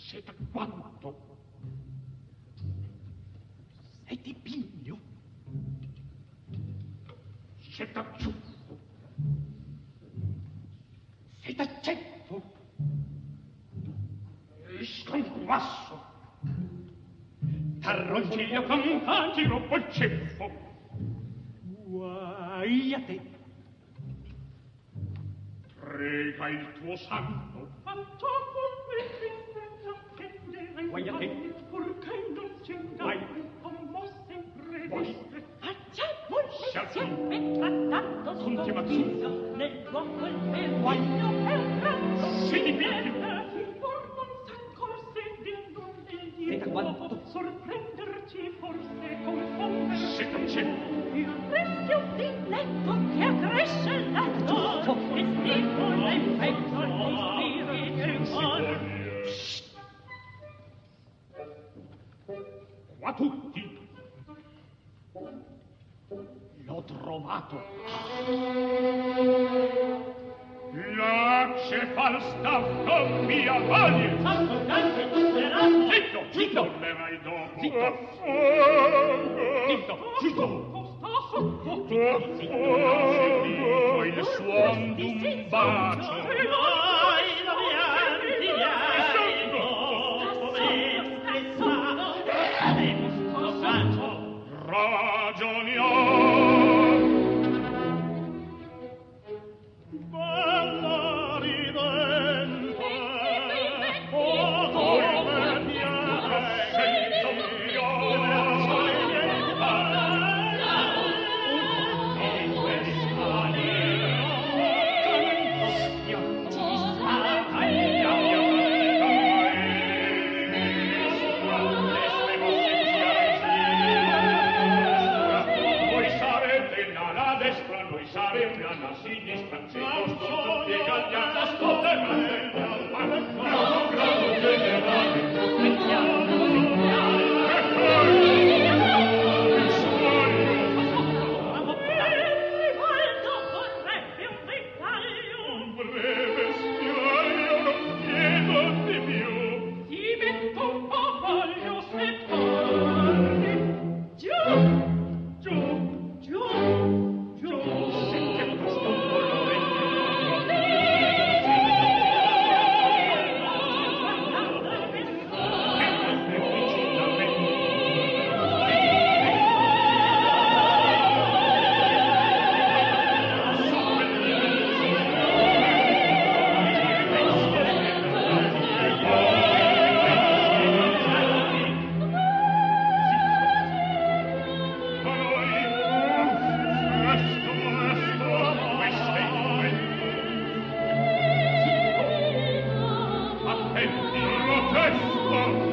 Siete quanto? Sei di pigno? Siete acciuffo? Siete ceppo? Sconquasso? Tarronciglio con agiro poi ceppo? Guai a te! Prega il tuo santo. Guai a te. Purché non si inganni, come sempre disse. Facciamo insieme trattato sconfisso nel luogo il mio guaglio per razzo. Si dipinge. Por non s'accorse di non egli può sorprenderci forse confondere. Se non c'è. Il rischio di letto che accresce la dor e stimola in petto gli spiriti e il cuore. Qua tutti l'ho trovato. La c'è falsta coppia vaglia. Santo grande tutterano. Zitto, zitto. Tornerai dopo. Zitto. Zitto, zitto. Zitto, il suon d'un bacio. Noi dobbiamo diare dopo mentre sa. Demus saggio. Ragioniamo. Bella ridente. Oh, come piace. Senza alla sinistra, se nostro piegagliata scoperta, al grado generale, mettiamo segnale, e poi il suono. Rivaldo vorrebbe un dettaglio. Un breve spiraglio non chiedo di più. Ti metto un po' voglio se parli. Giù, giù, giù. Attenti, lo testo!